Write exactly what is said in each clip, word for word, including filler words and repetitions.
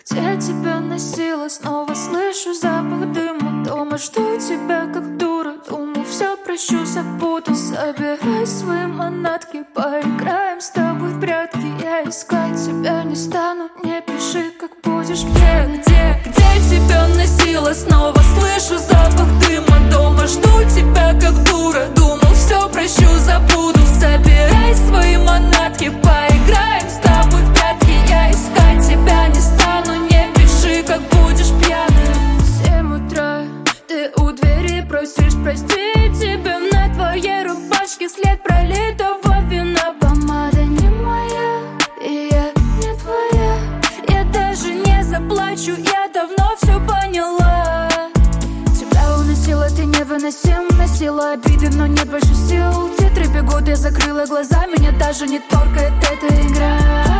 Где тебя носила, снова слышу запах дыма. Дома жду тебя как дура, думал, все прощу, забуду. Собирай свои манатки, поиграем с тобой в прятки. Я искать тебя не стану, не пиши, как будешь пьяный. Где, где тебя носила, снова слышу запах дыма. Дома жду тебя как дура, думал, все прощу, забуду. Собирай свои манатки, поиграем с тобой в прятки. Я искать тебя не стану, не пиши, как будешь пьяный. Семь утра, ты у двери просишь простить. Тебе на твоей рубашке след пролитого вина. Помада не моя, и я не твоя. Я даже не заплачу, я давно все поняла. Тебя уносила, ты невыносим. Носила обиды, но нет больше сил. Титры бегут, я закрыла глаза. Меня даже не торкает эта игра.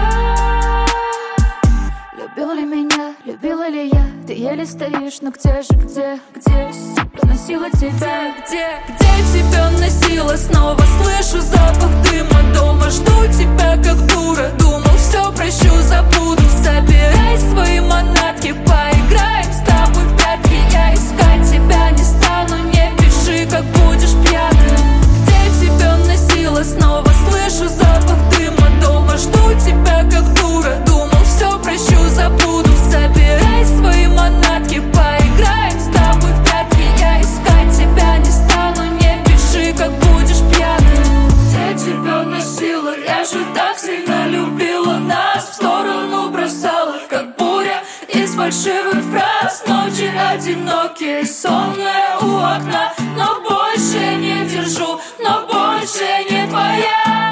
Любил ли меня, любила ли я? Ты еле стоишь, но где же, где, где? Носила тебя, где, где тебя носила? Снова слышу запах дыма. Дома жду тебя как дура, думал, все прощу, забуду. Собирай свои манатки, поиграем с тобой в прятки. Я искать тебя не стану, не пиши, как будешь пьяный. Где тебя носила? Снова слышу запах дыма. Дома жду тебя как дура, думал, все прощу, забуду. Собирай свои манатки, поиграем с тобой в прятки. Я искать тебя не стану, не пиши, как будешь пьяный. Где тебя носила? Я же так сильно любила. Нас в сторону бросала, как буря из фальшивых фраз. Ночи одинокие, сонные у окна. Но больше не держу, но больше не твоя.